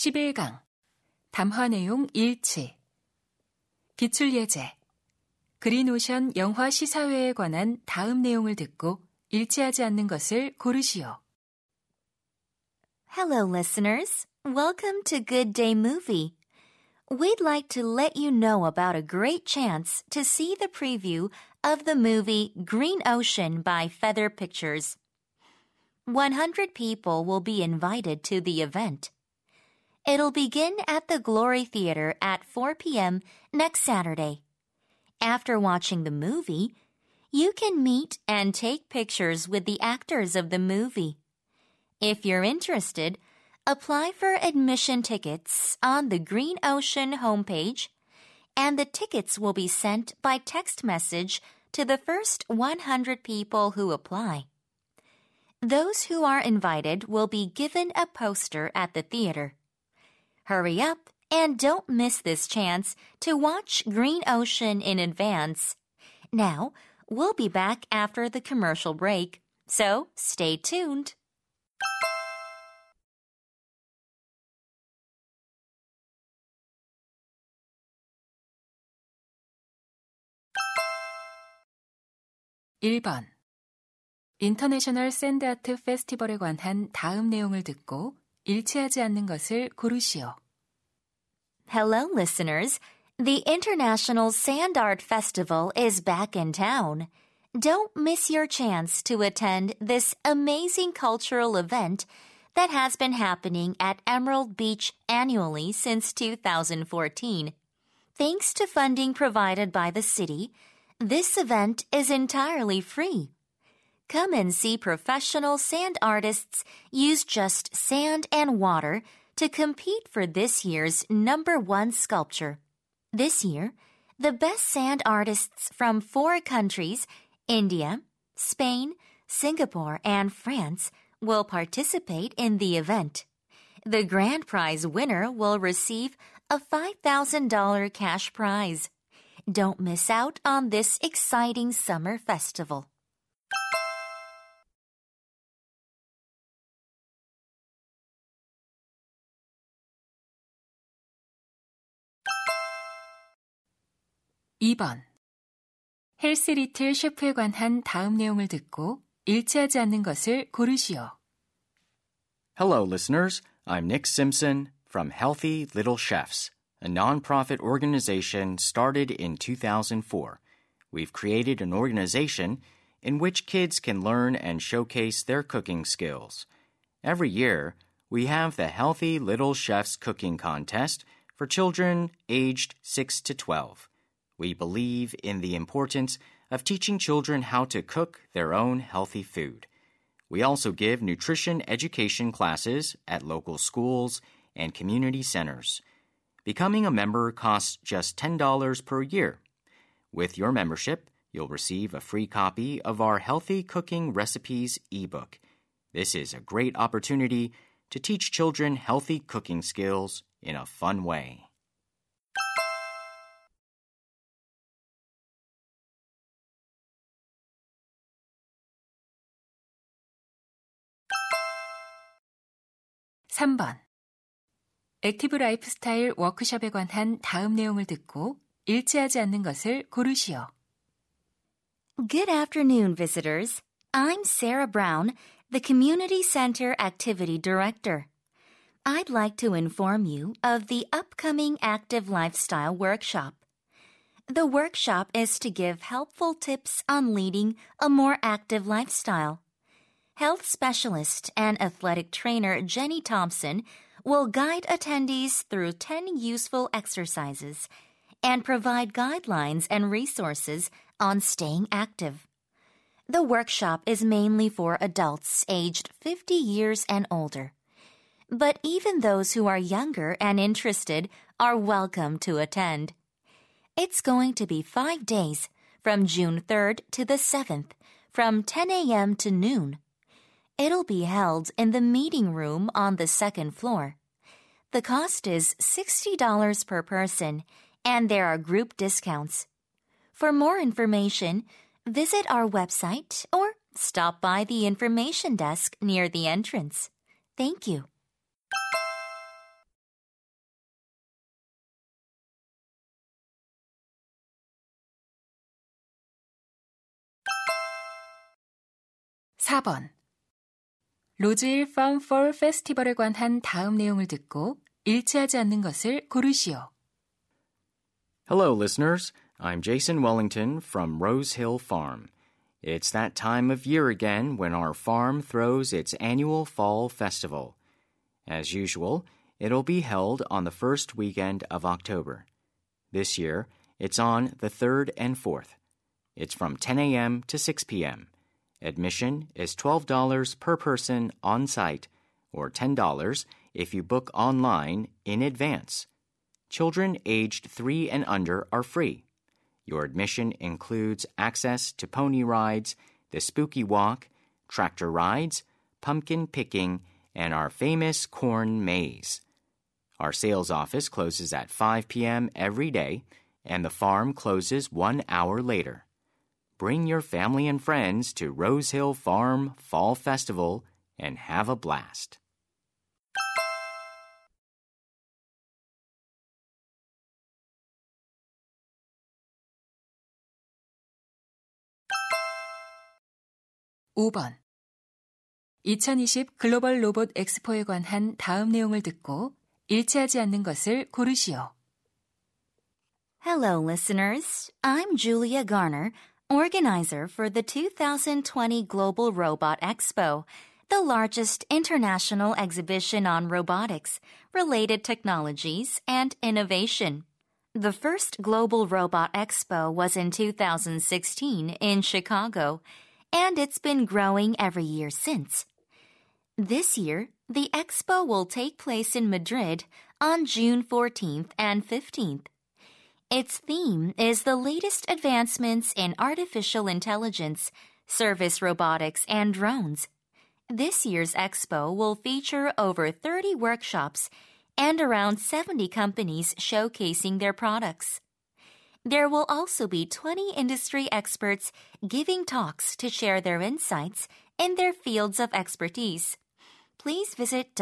11강 담화 내용 일치 기출 예제 그린오션 영화 시사회에 관한 다음 내용을 듣고 일치하지 않는 것을 고르시오. Hello, listeners. Welcome to Good Day Movie. We'd like to let you know about a great chance to see the preview of the movie Green Ocean by Feather Pictures. 100 people will be invited to the event. It'll begin at the Glory Theater at 4 p.m. next Saturday. After watching the movie, you can meet and take pictures with the actors of the movie. If you're interested, apply for admission tickets on the Green Ocean homepage, and the tickets will be sent by text message to the first 100 people who apply. Those who are invited will be given a poster at the theater. Hurry up and don't miss this chance to watch Green Ocean in advance. Now, we'll be back after the commercial break, so stay tuned. (1번) 인터내셔널 샌드아트 페스티벌에 관한 다음 내용을 듣고 일치하지 않는 것을 고르시오. Hello, listeners. The International Sand Art Festival is back in town. Don't miss your chance to attend this amazing cultural event that has been happening at Emerald Beach annually since 2014. Thanks to funding provided by the city, this event is entirely free. Come and see professional sand artists use just sand and water to compete for this year's #1 sculpture. This year, the best sand artists from 4 countries, India, Spain, Singapore, and France, will participate in the event. The grand prize winner will receive a $5,000 cash prize. Don't miss out on this exciting summer festival. (2번) 헬스 리틀 셰프에 관한 다음 내용을 듣고 일치하지 않는 것을 고르시오. Hello, listeners. I'm Nick Simpson from Healthy Little Chefs, a nonprofit organization started in 2004. We've created an organization in which kids can learn and showcase their cooking skills. Every year, we have the Healthy Little Chefs Cooking Contest for children aged 6 to 12. We believe in the importance of teaching children how to cook their own healthy food. We also give nutrition education classes at local schools and community centers. Becoming a member costs just $10 per year. With your membership, you'll receive a free copy of our Healthy Cooking Recipes ebook. This is a great opportunity to teach children healthy cooking skills in a fun way. (3번) 액티브 라이프스타일 워크숍에 관한 다음 내용을 듣고 일치하지 않는 것을 고르시오. Good afternoon, visitors. I'm Sarah Brown, the Community Center Activity Director. I'd like to inform you of the upcoming Active Lifestyle Workshop. The workshop is to give helpful tips on leading a more active lifestyle. Health specialist and athletic trainer Jenny Thompson will guide attendees through 10 useful exercises and provide guidelines and resources on staying active. The workshop is mainly for adults aged 50 years and older, but even those who are younger and interested are welcome to attend. It's going to be 5 days, from June 3rd to the 7th, from 10 a.m. to noon. It'll be held in the meeting room on the 2nd floor. The cost is $60 per person, and there are group discounts. For more information, visit our website or stop by the information desk near the entrance. Thank you. 4번. 로즈힐 팜 폴 페스티벌에 관한 다음 내용을 듣고 일치하지 않는 것을 고르시오. Hello, listeners. I'm Jason Wellington from Rose Hill Farm. It's that time of year again when our farm throws its annual fall festival. As usual, it'll be held on the first weekend of October. This year, it's on the 3rd and 4th. It's from 10 a.m. to 6 p.m. Admission is $12 per person on site, or $10 if you book online in advance. Children aged 3 and under are free. Your admission includes access to pony rides, the spooky walk, tractor rides, pumpkin picking, and our famous corn maze. Our sales office closes at 5 p.m. every day, and the farm closes 1 hour later. Bring your family and friends to Rose Hill Farm Fall Festival and have a blast. (5번) 2020 글로벌 로봇 엑스포에 관한 다음 내용을 듣고 일치하지 않는 것을 고르시오. Hello, listeners. I'm Julia Garner, organizer for the 2020 Global Robot Expo, the largest international exhibition on robotics, related technologies, and innovation. The first Global Robot Expo was in 2016 in Chicago, and it's been growing every year since. This year, the expo will take place in Madrid on June 14th and 15th. Its theme is the latest advancements in artificial intelligence, service robotics, and drones. This year's expo will feature over 30 workshops and around 70 companies showcasing their products. There will also be 20 industry experts giving talks to share their insights in their fields of expertise. Please visit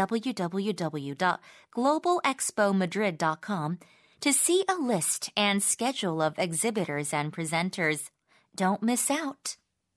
www.globalexpomadrid.com to see a list and schedule of exhibitors and presenters. Don't miss out.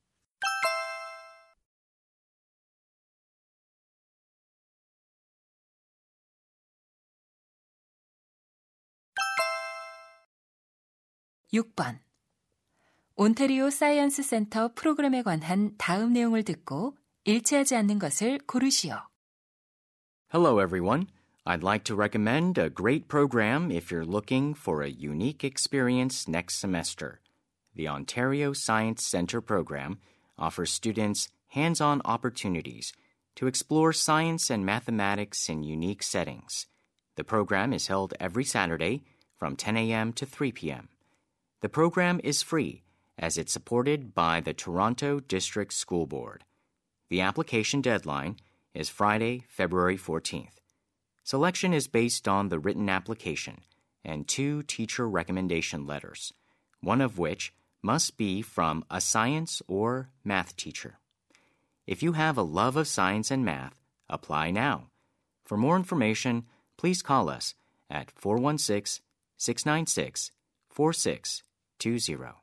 (6번) 온태리오 사이언스 센터 프로그램에 관한 다음 내용을 듣고 일치하지 않는 것을 고르시오. Hello, everyone. I'd like to recommend a great program if you're looking for a unique experience next semester. The Ontario Science Centre program offers students hands-on opportunities to explore science and mathematics in unique settings. The program is held every Saturday from 10 a.m. to 3 p.m. The program is free as it's supported by the Toronto District School Board. The application deadline is Friday, February 14th. Selection is based on the written application and 2 teacher recommendation letters, one of which must be from a science or math teacher. If you have a love of science and math, apply now. For more information, please call us at 416-696-4620.